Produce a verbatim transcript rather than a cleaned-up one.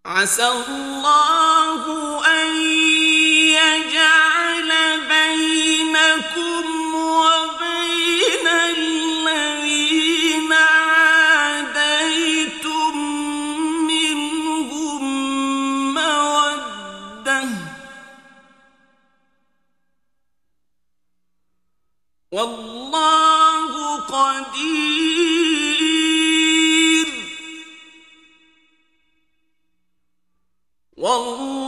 عسى الله أن يجعل بينكم وبين الذين عاديتم منهم مودة، والله قدير، والله